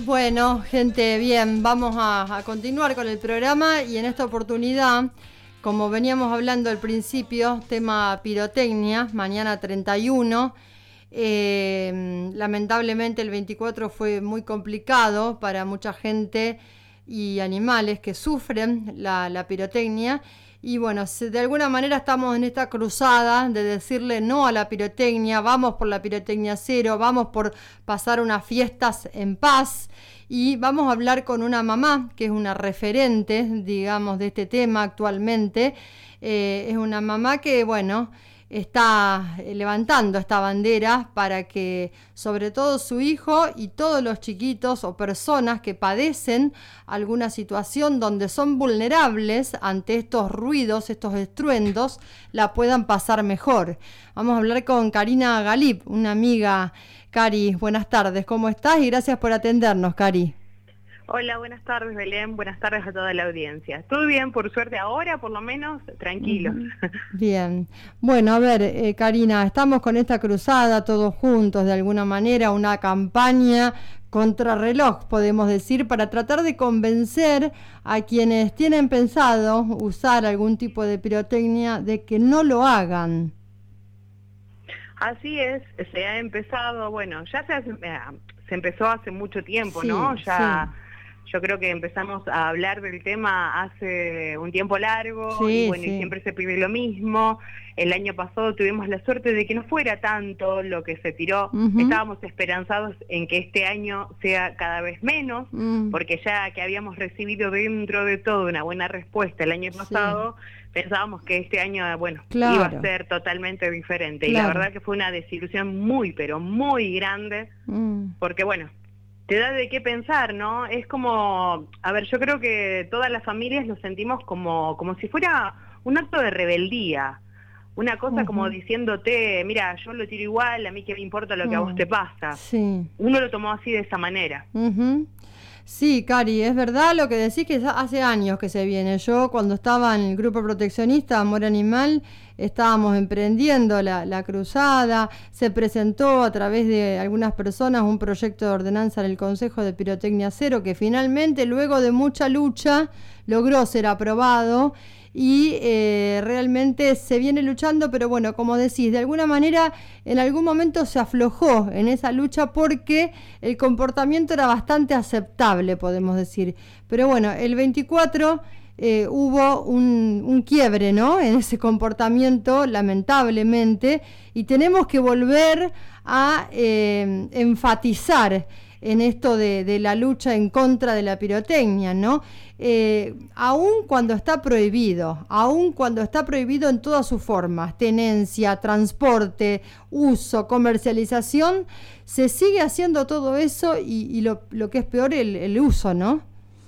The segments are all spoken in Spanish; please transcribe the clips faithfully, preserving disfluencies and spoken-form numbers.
Bueno, gente, bien, vamos a, a continuar con el programa y en esta oportunidad, como veníamos hablando al principio, tema pirotecnia, mañana treinta y uno, eh, lamentablemente el veinticuatro fue muy complicado para mucha gente y animales que sufren la, la pirotecnia. Y bueno, de alguna manera estamos en esta cruzada de decirle no a la pirotecnia, vamos por la pirotecnia cero, vamos por pasar unas fiestas en paz. Y vamos a hablar con una mamá que es una referente, digamos, de este tema actualmente. Eh, es una mamá que, bueno, está levantando esta bandera para que sobre todo su hijo y todos los chiquitos o personas que padecen alguna situación donde son vulnerables ante estos ruidos, estos estruendos, la puedan pasar mejor. Vamos a hablar con Karina Galip, una amiga. Cari, buenas tardes, ¿cómo estás? Y gracias por atendernos, Cari. Hola, buenas tardes, Belén, buenas tardes a toda la audiencia. Todo bien, por suerte ahora, por lo menos, tranquilos. Bien. Bueno, a ver, eh, Karina, estamos con esta cruzada todos juntos, de alguna manera, una campaña contrarreloj, podemos decir, para tratar de convencer a quienes tienen pensado usar algún tipo de pirotecnia de que no lo hagan. Así es, se ha empezado, bueno, ya se, hace, se empezó hace mucho tiempo, sí, ¿no? Ya... Sí. Yo creo que empezamos a hablar del tema hace un tiempo largo, sí, y bueno, sí. y siempre se pide lo mismo. El año pasado tuvimos la suerte de que no fuera tanto lo que se tiró. Uh-huh. Estábamos esperanzados en que este año sea cada vez menos, uh-huh. porque ya que habíamos recibido dentro de todo una buena respuesta el año pasado, sí. pensábamos que este año, bueno, claro. iba a ser totalmente diferente. Claro. Y la verdad que fue una desilusión muy, pero muy grande, uh-huh. porque bueno, te da de qué pensar, ¿no? Es como, a ver, yo creo que todas las familias lo sentimos como, como si fuera un acto de rebeldía, una cosa uh-huh. como diciéndote, mira, yo lo tiro igual, a mí qué me importa lo que uh-huh. a vos te pasa. Sí. Uno lo tomó así de esa manera. Uh-huh. Sí, Cari, es verdad lo que decís, que hace años que se viene. Yo cuando estaba en el grupo proteccionista Amor Animal, estábamos emprendiendo la, la cruzada, se presentó a través de algunas personas un proyecto de ordenanza en el Consejo de Pirotecnia Cero, que finalmente, luego de mucha lucha, logró ser aprobado. Y eh, realmente se viene luchando, pero bueno, como decís, de alguna manera en algún momento se aflojó en esa lucha porque el comportamiento era bastante aceptable, podemos decir. Pero bueno, el veinticuatro eh, hubo un, un quiebre, ¿no?, en ese comportamiento, lamentablemente, y tenemos que volver a eh, enfatizar en esto de, de la lucha en contra de la pirotecnia, ¿no? Eh, aun cuando está prohibido, aun cuando está prohibido en todas sus formas, tenencia, transporte, uso, comercialización, se sigue haciendo todo eso y, y lo, lo que es peor, el, el uso, ¿no?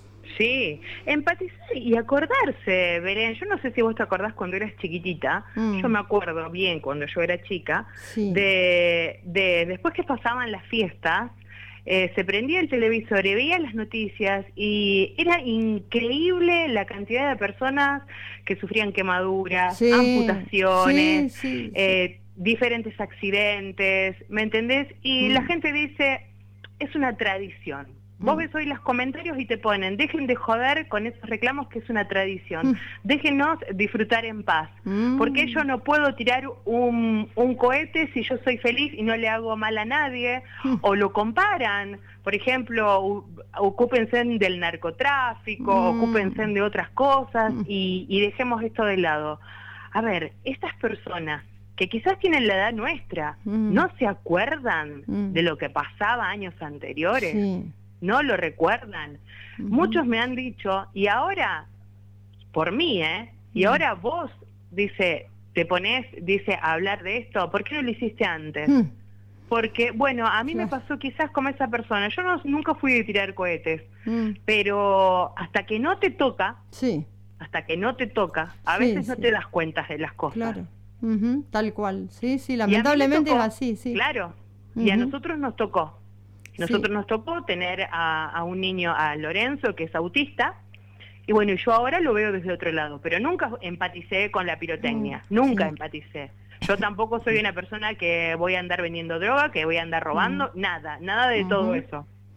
Sí, empatizar y acordarse, Belén. Yo no sé si vos te acordás cuando eras chiquitita, mm. yo me acuerdo bien cuando yo era chica, sí. de, de después que pasaban las fiestas, Eh, se prendía el televisor y veía las noticias y era increíble la cantidad de personas que sufrían quemaduras, sí, amputaciones, sí, sí, eh, sí. diferentes accidentes, ¿me entendés? Y mm. la gente dice, es una tradición. Vos ves hoy los comentarios y te ponen, dejen de joder con esos reclamos que es una tradición, mm. déjenos disfrutar en paz, mm. porque yo no puedo tirar un, un cohete si yo soy feliz y no le hago mal a nadie, mm. o lo comparan, por ejemplo, ocúpense del narcotráfico, mm. ocúpense de otras cosas mm. y, y dejemos esto de lado. A ver, estas personas que quizás tienen la edad nuestra, mm. ¿no se acuerdan mm. de lo que pasaba años anteriores? Sí. ¿No lo recuerdan? Uh-huh. Muchos me han dicho, y ahora, por mí, ¿eh? Y uh-huh. ahora vos, dice, te pones, dice, a hablar de esto, ¿por qué no lo hiciste antes? Uh-huh. Porque, bueno, a mí uh-huh. me pasó quizás como esa persona, yo no, nunca fui de tirar cohetes, uh-huh. pero hasta que no te toca, sí. hasta que no te toca, a sí, veces sí. no te das cuenta de las cosas. Claro, uh-huh. tal cual, sí, sí, lamentablemente tocó, es así, sí. Claro, uh-huh. y a nosotros nos tocó. Nosotros sí. nos tocó tener a, a un niño, a Lorenzo, que es autista, y bueno, yo ahora lo veo desde otro lado, pero nunca empaticé con la pirotecnia, mm, nunca sí. empaticé. Yo tampoco soy una persona que voy a andar vendiendo droga, que voy a andar robando, mm. nada, nada de uh-huh. todo eso.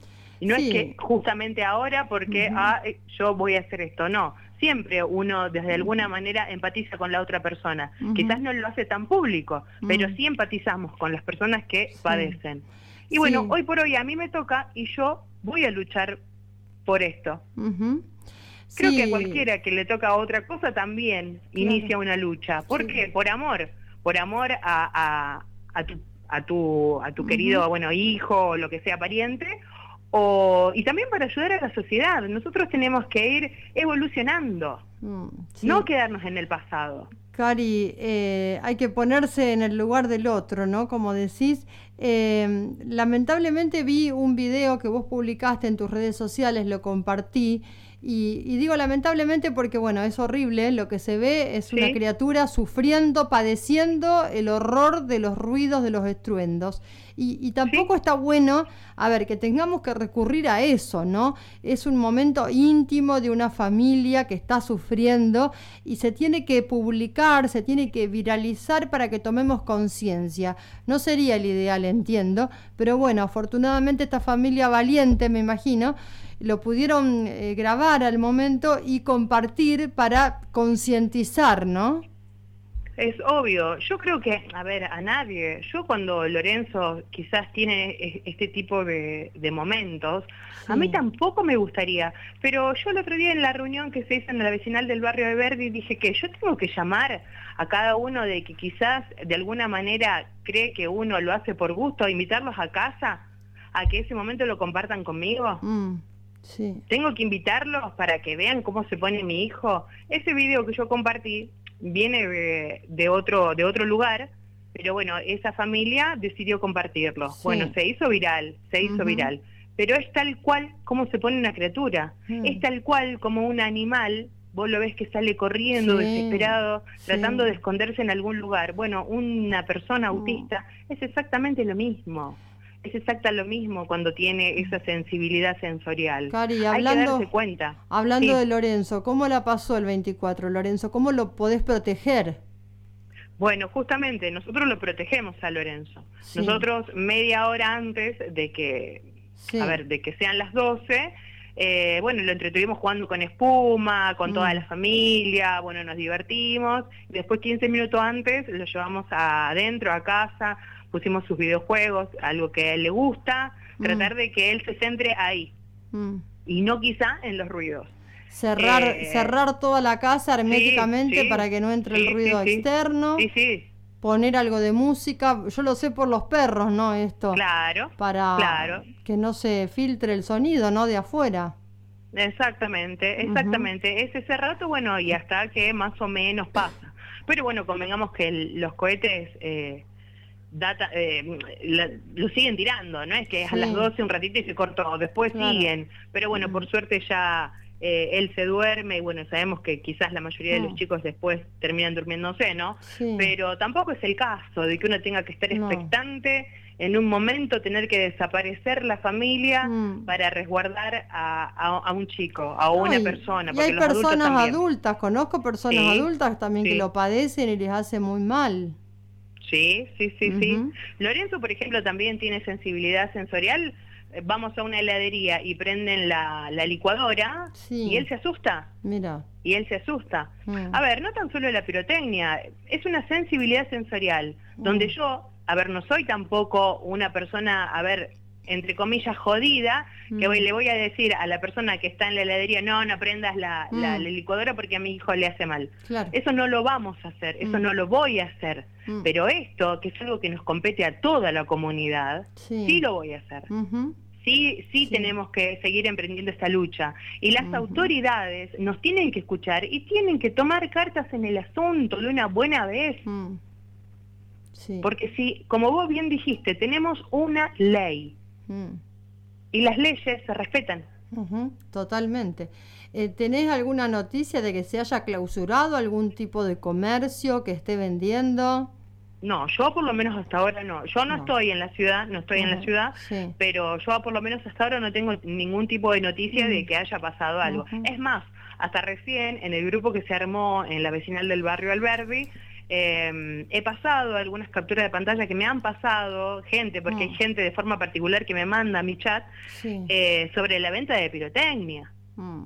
Y no Sí. es que justamente ahora porque Ujú. ah, eh, yo voy a hacer esto, no. Siempre uno desde alguna manera empatiza con la otra persona. Ujú. Quizás no lo hace tan público, pero Mm. sí empatizamos con las personas que Sí. padecen. Y bueno, Sí. hoy por hoy a mí me toca y yo voy a luchar por esto. Ujú. Creo que a Sí, cualquiera que le toca otra cosa también claro. inicia una lucha. ¿Por Sí. qué? Por amor. Por amor a, a, a tu, a tu, a tu Ujú. querido bueno, hijo o lo que sea pariente. O, y también para ayudar a la sociedad. Nosotros tenemos que ir evolucionando, Mm, sí. no quedarnos en el pasado. Cari, eh, hay que ponerse en el lugar del otro, ¿no? Como decís, eh, lamentablemente vi un video que vos publicaste en tus redes sociales, lo compartí, y, y digo lamentablemente porque, bueno, es horrible, lo que se ve es una ¿Sí? criatura sufriendo, padeciendo el horror de los ruidos, de los estruendos. Y, y tampoco ¿Sí? está bueno, a ver, que tengamos que recurrir a eso, ¿no? Es un momento íntimo de una familia que está sufriendo y se tiene que publicar, se tiene que viralizar para que tomemos conciencia. No sería el ideal, entiendo, pero bueno, afortunadamente esta familia valiente, me imagino, lo pudieron eh, grabar al momento y compartir para concientizar, ¿no? Es obvio, yo creo que, a ver, a nadie, yo cuando Lorenzo quizás tiene e- este tipo de, de momentos, Sí. a mí tampoco me gustaría, pero yo el otro día en la reunión que se hizo en la vecinal del barrio de Verdi dije que yo tengo que llamar a cada uno de que quizás de alguna manera cree que uno lo hace por gusto, invitarlos a casa, a que ese momento lo compartan conmigo. Mm, sí. Tengo que invitarlos para que vean cómo se pone mi hijo. Ese video que yo compartí viene de, de otro de otro lugar, pero bueno, esa familia decidió compartirlo. Sí. Bueno, se hizo viral, se hizo Ujú. viral. Pero es tal cual como se pone una criatura. Mm. Es tal cual como un animal, vos lo ves que sale corriendo, Sí, desesperado, sí. tratando de esconderse en algún lugar. Bueno, una persona Mm. autista es exactamente lo mismo. Es exacta lo mismo cuando tiene esa sensibilidad sensorial. Cari, Hay que hablando, darse cuenta. hablando Sí. de Lorenzo, ¿cómo la pasó el veinticuatro, Lorenzo? ¿Cómo lo podés proteger? Bueno, justamente nosotros lo protegemos a Lorenzo. Sí. Nosotros media hora antes de que, Sí. a ver, de que sean las doce, eh, bueno, lo entretuvimos jugando con espuma, con Mm. toda la familia, bueno, nos divertimos. Después, quince minutos antes, lo llevamos adentro, a casa, pusimos sus videojuegos, algo que a él le gusta, Mm. tratar de que él se centre ahí Mm. y no quizá en los ruidos. Cerrar, Eh, cerrar toda la casa herméticamente sí, para que no entre sí, el ruido sí, sí. externo. Sí, sí, Poner algo de música, yo lo sé por los perros, ¿no? Esto, claro, para claro. que no se filtre el sonido, ¿no? De afuera. Exactamente, exactamente. Es ese rato, bueno, y hasta que más o menos pasa. Pero bueno, convengamos que el- los cohetes eh, data, eh, la- lo siguen tirando, ¿no? Es que es a Sí. las doce un ratito y se cortó, después Claro. siguen. Pero bueno, Mm. por suerte ya eh, él se duerme y bueno, sabemos que quizás la mayoría de Mm. los chicos después terminan durmiéndose, ¿no? Sí. Pero tampoco es el caso de que uno tenga que estar No. expectante en un momento tener que desaparecer la familia Mm. para resguardar a, a- a un chico, a una Ay, persona, y porque hay los adultos personas también. adultas, conozco personas Sí, adultas también que sí. lo padecen y les hace muy mal. Sí, sí, sí, sí. Ujú. Lorenzo, por ejemplo, también tiene sensibilidad sensorial. Eh, Vamos a una heladería y prenden la, la licuadora Sí. y él se asusta. Mira. Y él se asusta. Mm. A ver, no tan solo la pirotecnia, es una sensibilidad sensorial, donde Mm. yo, a ver, no soy tampoco una persona, a ver, entre comillas, jodida, que Mm. voy- le voy a decir a la persona que está en la heladería, no, no prendas la, la- Mm. la licuadora porque a mi hijo le hace mal. Claro. Eso no lo vamos a hacer, eso Mm. no lo voy a hacer. Mm. Pero esto, que es algo que nos compete a toda la comunidad, Sí. sí lo voy a hacer. Ujú. Sí, sí, Sí. tenemos que seguir emprendiendo esta lucha. Y las Ujú. autoridades nos tienen que escuchar y tienen que tomar cartas en el asunto de una buena vez. Mm. Sí. Porque si, como vos bien dijiste, tenemos una ley Mm. y las leyes se respetan. Ujú, totalmente. Eh, ¿tenés alguna noticia de que se haya clausurado algún tipo de comercio que esté vendiendo? No, yo por lo menos hasta ahora no. Yo no, No. estoy en la ciudad, no estoy en la Ujú, ciudad, sí. pero yo por lo menos hasta ahora no tengo ningún tipo de noticia Mm. de que haya pasado algo. Ujú. Es más, hasta recién en el grupo que se armó en la vecinal del barrio Alberdi, Eh, he pasado algunas capturas de pantalla que me han pasado gente, porque mm. hay gente de forma particular que me manda a mi chat, sí. eh, sobre la venta de pirotecnia. Mm.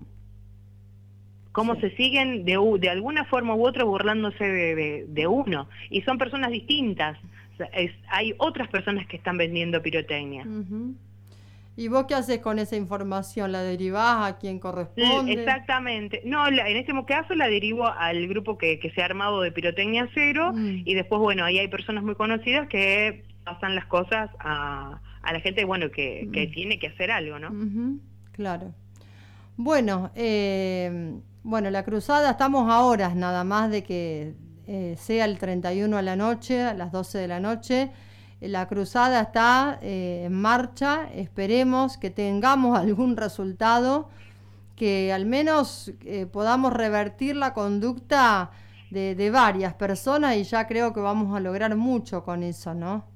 Cómo sí. se siguen de, de alguna forma u otra burlándose de, de, de uno. Y son personas distintas. O sea, es, hay otras personas que están vendiendo pirotecnia. Uh-huh. ¿Y vos qué haces con esa información? ¿La derivás a quien corresponde? Exactamente. No, la, en este caso la derivo al grupo que, que se ha armado de Pirotecnia Cero, mm. y después, bueno, ahí hay personas muy conocidas que pasan las cosas a, a la gente, bueno, que, mm. que tiene que hacer algo, ¿no? Uh-huh. Claro. Bueno, eh, bueno, la cruzada, estamos a horas nada más de que eh, sea el treinta y uno a la noche, a las doce de la noche. La cruzada está eh, en marcha, esperemos que tengamos algún resultado, que al menos eh, podamos revertir la conducta de, de varias personas, y ya creo que vamos a lograr mucho con eso, ¿no?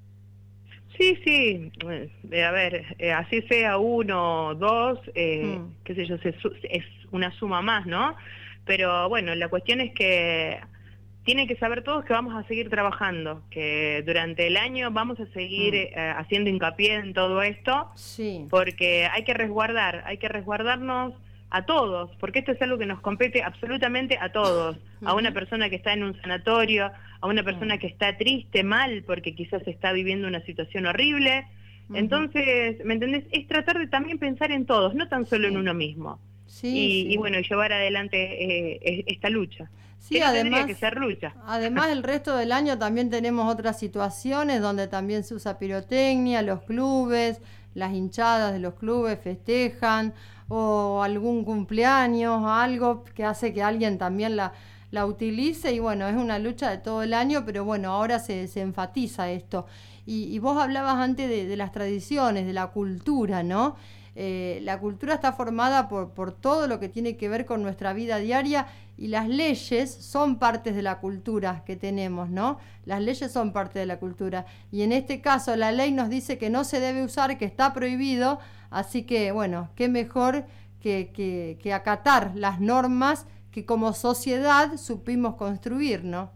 Sí, sí, eh, a ver, eh, así sea uno, dos, eh, mm. qué sé yo, se, es una suma más, ¿no? Pero bueno, la cuestión es que tienen que saber todos que vamos a seguir trabajando, que durante el año vamos a seguir mm. eh, haciendo hincapié en todo esto, sí. porque hay que resguardar, hay que resguardarnos a todos, porque esto es algo que nos compete absolutamente a todos, mm. a una persona que está en un sanatorio, a una persona mm. que está triste, mal, porque quizás está viviendo una situación horrible. Mm. Entonces, ¿me entendés? Es tratar de también pensar en todos, no tan solo sí. en uno mismo. Sí, y, sí. y bueno, llevar adelante eh, esta lucha. Sí, que no además, que ser lucha. Además, el resto del año también tenemos otras situaciones donde también se usa pirotecnia, los clubes, las hinchadas de los clubes festejan, o algún cumpleaños, algo que hace que alguien también la, la utilice, y bueno, es una lucha de todo el año, pero bueno, ahora se, se enfatiza esto. Y, y vos hablabas antes de, de las tradiciones, de la cultura, ¿no? Eh, la cultura está formada por, por todo lo que tiene que ver con nuestra vida diaria, y las leyes son partes de la cultura que tenemos, ¿no? Las leyes son parte de la cultura, y en este caso la ley nos dice que no se debe usar, que está prohibido, así que bueno, qué mejor que, que, que acatar las normas que como sociedad supimos construir, ¿no?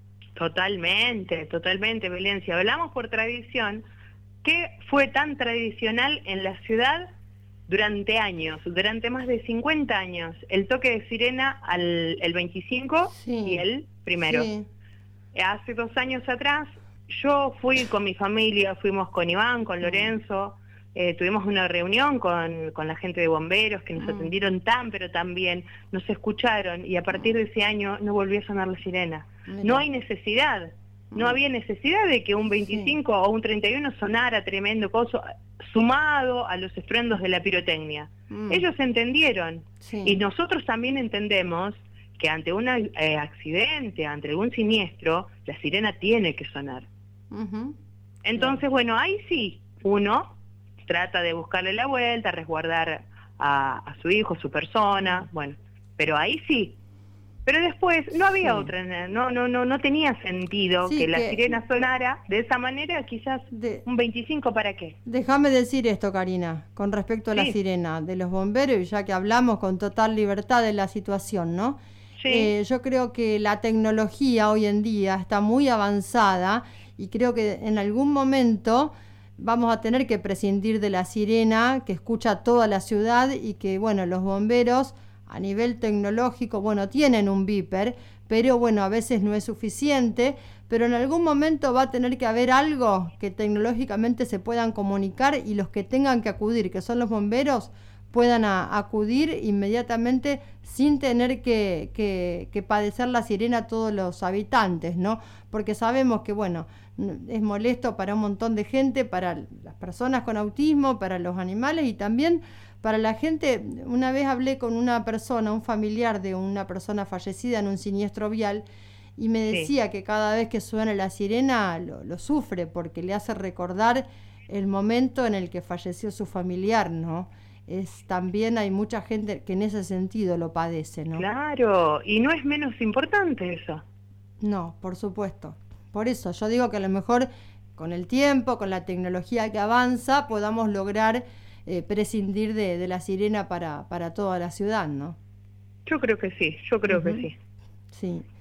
Totalmente, totalmente, Belén. Si hablamos por tradición, ¿qué fue tan tradicional en la ciudad durante años, durante más de cincuenta años? El toque de sirena al el veinticinco sí, y el primero. Sí. Hace dos años atrás yo fui con mi familia, fuimos con Iván, con Lorenzo, eh, tuvimos una reunión con, con la gente de bomberos que nos mm. atendieron tan pero tan bien, nos escucharon, y a partir de ese año no volvió a sonar la sirena. Mira. No hay necesidad. No había necesidad de que un veinticinco sí. o un treinta y uno sonara tremendo coso, sumado a los estruendos de la pirotecnia. Mm. Ellos entendieron, sí. y nosotros también entendemos que ante un eh, accidente, ante algún siniestro, la sirena tiene que sonar. Uh-huh. Entonces, claro. bueno, ahí sí, uno trata de buscarle la vuelta, resguardar a, a su hijo, su persona, bueno, pero ahí sí. Pero después no había sí. otra, no no no no tenía sentido sí, que la que, sirena sonara de esa manera, quizás de, un veinticinco, ¿para qué? Déjame decir esto, Karina, con respecto a la sí. sirena de los bomberos, y ya que hablamos con total libertad de la situación, ¿no? Sí. Eh, yo creo que la tecnología hoy en día está muy avanzada, y creo que en algún momento vamos a tener que prescindir de la sirena que escucha toda la ciudad, y que, bueno, los bomberos a nivel tecnológico, bueno, tienen un beeper, pero bueno, a veces no es suficiente, pero en algún momento va a tener que haber algo que tecnológicamente se puedan comunicar, y los que tengan que acudir, que son los bomberos, puedan a, acudir inmediatamente sin tener que, que, que padecer la sirena todos los habitantes, ¿no? Porque sabemos que, bueno, es molesto para un montón de gente, para las personas con autismo, para los animales, y también para la gente. Una vez hablé con una persona, un familiar de una persona fallecida en un siniestro vial, y me decía sí. que cada vez que suena la sirena lo, lo sufre, porque le hace recordar el momento en el que falleció su familiar, ¿no? Es también hay mucha gente que en ese sentido lo padece, ¿no? Claro, y no es menos importante eso. No, por supuesto. Por eso yo digo que a lo mejor con el tiempo, con la tecnología que avanza, podamos lograr Eh, prescindir de, de la sirena para, para toda la ciudad, ¿no? Yo creo que sí, yo creo uh-huh. que sí. Sí.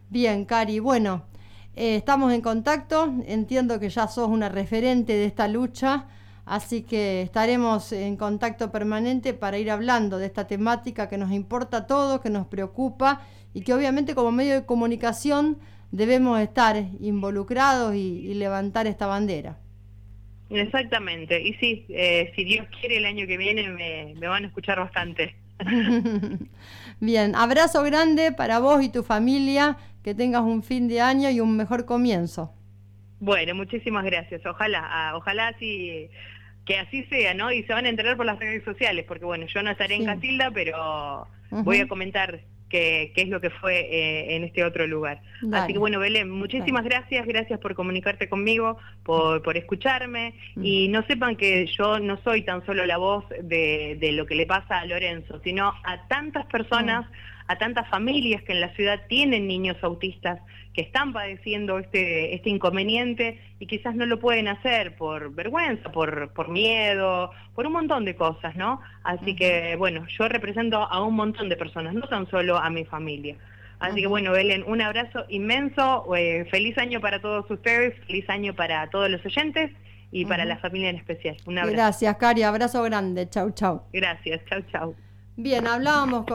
Bien, Cari, bueno, eh, estamos en contacto, entiendo que ya sos una referente de esta lucha, así que estaremos en contacto permanente para ir hablando de esta temática que nos importa a todos, que nos preocupa y que obviamente como medio de comunicación debemos estar involucrados y, y levantar esta bandera. Exactamente, y sí, eh, si Dios quiere el año que viene me, me van a escuchar bastante. Bien, abrazo grande para vos y tu familia, que tengas un fin de año y un mejor comienzo. Bueno, muchísimas gracias, ojalá, ojalá así, que así sea, ¿no? Y se van a enterar por las redes sociales, porque bueno, yo no estaré sí. en Casilda, pero uh-huh. voy a comentar qué, qué es lo que fue eh, en este otro lugar. Dale. Así que bueno, Belén, muchísimas Dale. gracias, gracias por comunicarte conmigo, por, por escucharme, uh-huh. y no sepan que yo no soy tan solo la voz de, de lo que le pasa a Lorenzo, sino a tantas personas, uh-huh. a tantas familias que en la ciudad tienen niños autistas, que están padeciendo este este inconveniente y quizás no lo pueden hacer por vergüenza, por por miedo, por un montón de cosas, ¿no? Así uh-huh. que, bueno, yo represento a un montón de personas, no tan solo a mi familia. Así uh-huh. que, bueno, Belén, un abrazo inmenso, eh, feliz año para todos ustedes, feliz año para todos los oyentes y uh-huh. para la familia en especial. Un abrazo. Gracias, Cari, abrazo grande, chau, chau. Gracias, chau, chau. Bien, hablábamos con